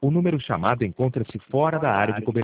O número chamado encontra-se fora da área de cobertura.